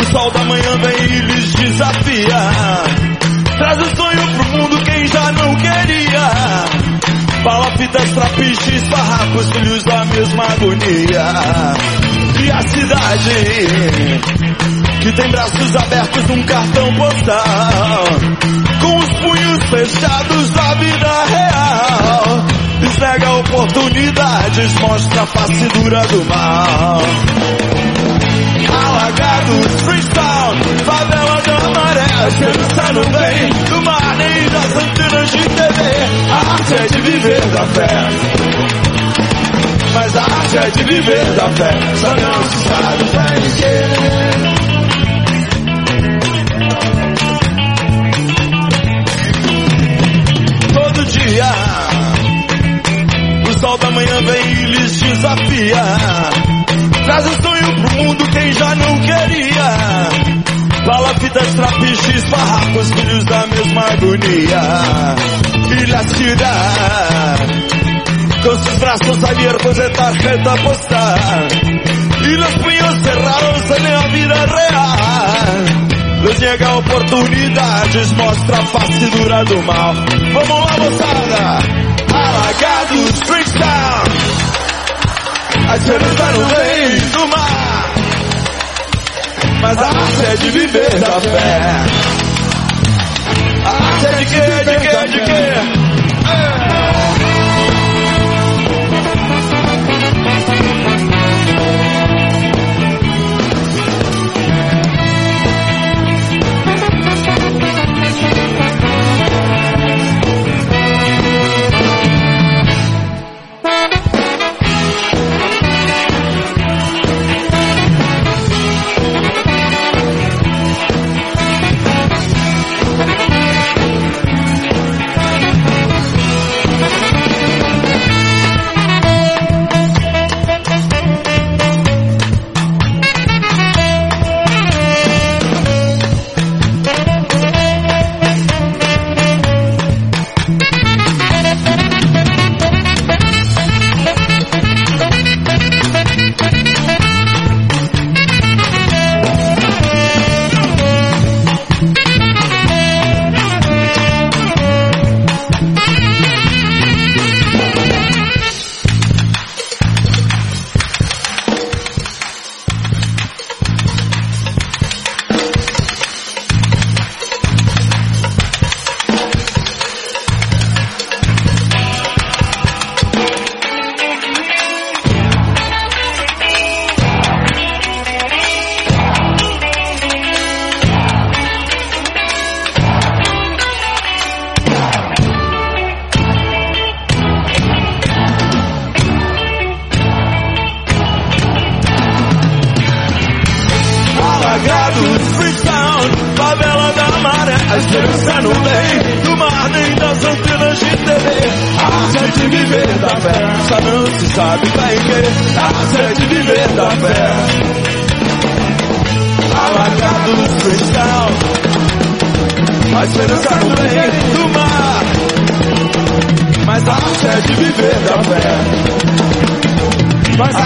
sol da manhã vem e lhes desafia. Traz o sonho pro mundo quem já não queria. Palafitas, trapiches, farrapos, filhos da mesma agonia. E a cidade que tem braços abertos, um cartão postal, com os punhos fechados da vida real. Desnega oportunidades, mostra a face dura do mal. Alagados, Freestyle, favela da maré. A esperança não vem do mar nem das antenas de TV. A arte é de viver da fé, mas a arte é de viver da fé. Só não se sabe pra ninguém. Todo dia o sol da manhã vem e lhes desafia. Traz o sonho pro mundo quem já não queria. Palafitas, trapiches, farrapos, filhos da mesma agonia. Y la ciudad con sus brazos abiertos de tarjeta postal y los puños cerrados en la vida real. Les llega oportunidades, mostra a face dura do mal. Vamos lá, moçada! Alagados, Freestyle, a esperança não vem do mar, mas a arte é de viver da fé. A arte é de quê? De quê? Favela da maré, a esperança não vem do mar nem das antenas de TV. A arte é de viver da fé, só não se sabe pra quê. A arte é de viver da fé. Alagados, Freestyle, a esperança não vem do mar, mas a arte é de viver da fé, mas a